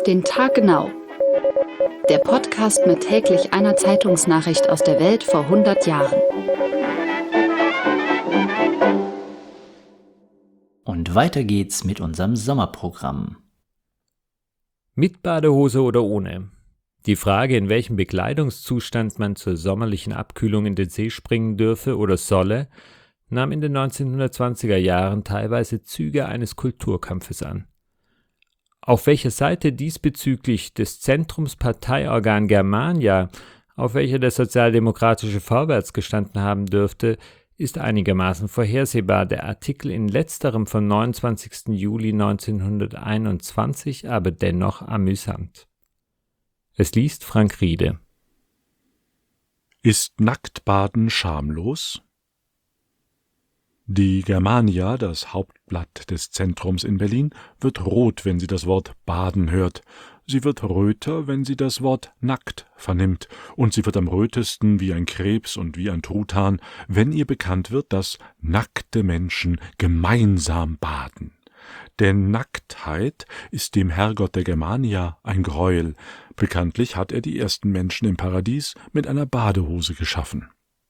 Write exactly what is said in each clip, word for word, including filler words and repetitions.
den Tag genau. Der Podcast mit täglich einer Zeitungsnachricht aus der Welt vor hundert Jahren. Und weiter geht's mit unserem Sommerprogramm. Mit Badehose oder ohne? Die Frage, in welchem Bekleidungszustand man zur sommerlichen Abkühlung in den See springen dürfe oder solle, nahm in den neunzehnhundertzwanziger Jahren teilweise Züge eines Kulturkampfes an. Auf welcher Seite diesbezüglich des Zentrums Parteiorgan Germania, auf welcher der sozialdemokratische Vorwärts gestanden haben dürfte, ist einigermaßen vorhersehbar. Der Artikel in letzterem vom neunundzwanzigsten Juli neunzehnhunderteinundzwanzig, aber dennoch amüsant. Es liest Frank Riede. Ist Nacktbaden schamlos? Die Germania, das Hauptblatt des Zentrums in Berlin, wird rot, wenn sie das Wort Baden hört. Sie wird röter, wenn sie das Wort nackt vernimmt, und sie wird am rötesten wie ein Krebs und wie ein Truthahn, wenn ihr bekannt wird, dass nackte Menschen gemeinsam baden. Denn Nacktheit ist dem Herrgott der Germania ein Greuel. Bekanntlich hat er die ersten Menschen im Paradies mit einer Badehose geschaffen.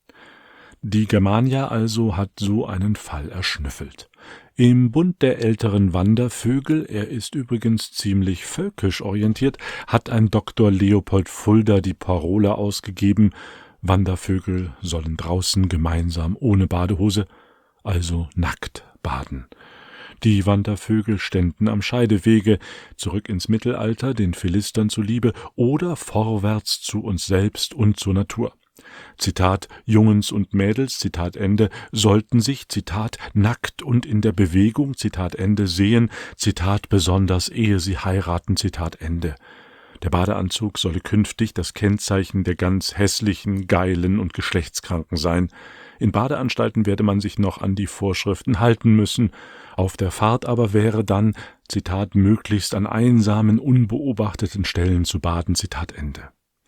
Die Germania also hat so einen Fall erschnüffelt. Im Bund der älteren Wandervögel, er ist übrigens ziemlich völkisch orientiert, hat ein Doktor Leopold Fulda die Parole ausgegeben, Wandervögel sollen draußen gemeinsam ohne Badehose, also nackt baden. Die Wandervögel ständen am Scheidewege, zurück ins Mittelalter, den Philistern zuliebe, oder vorwärts zu uns selbst und zur Natur. Zitat, Jungens und Mädels, Zitat Ende, sollten sich, Zitat, nackt und in der Bewegung, Zitat Ende, sehen, Zitat besonders, ehe sie heiraten, Zitat Ende. Der Badeanzug solle künftig das Kennzeichen der ganz hässlichen, geilen und Geschlechtskranken sein. In Badeanstalten werde man sich noch an die Vorschriften halten müssen. Auf der Fahrt aber wäre dann, Zitat, möglichst an einsamen, unbeobachteten Stellen zu baden, Zitat Ende.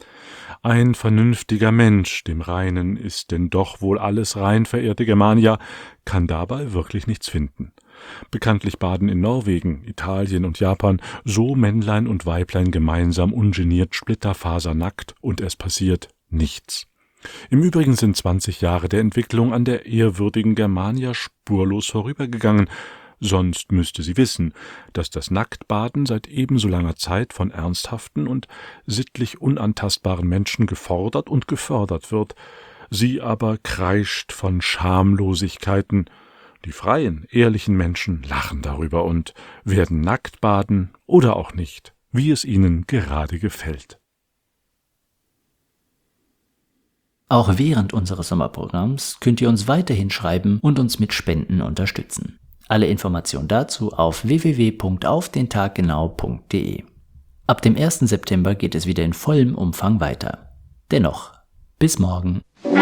Ein vernünftiger Mensch, dem Reinen ist denn doch wohl alles rein, verehrte Germania, kann dabei wirklich nichts finden. Bekanntlich baden in Norwegen, Italien und Japan so Männlein und Weiblein gemeinsam ungeniert splitterfasernackt und es passiert nichts. Im Übrigen sind zwanzig Jahre der Entwicklung an der ehrwürdigen Germania spurlos vorübergegangen, sonst müsste sie wissen, dass das Nacktbaden seit ebenso langer Zeit von ernsthaften und sittlich unantastbaren Menschen gefordert und gefördert wird. Sie aber kreischt von Schamlosigkeiten. Die freien, ehrlichen Menschen lachen darüber und werden nackt baden oder auch nicht, wie es ihnen gerade gefällt. Auch während unseres Sommerprogramms könnt ihr uns weiterhin schreiben und uns mit Spenden unterstützen. Alle Informationen dazu auf w w w punkt auf den tag genau punkt d e. Ab dem ersten September geht es wieder in vollem Umfang weiter. Dennoch, bis morgen.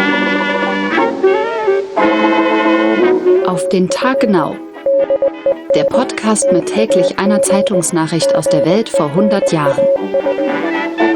Auf den Tag genau. Der Podcast mit täglich einer Zeitungsnachricht aus der Welt vor hundert Jahren.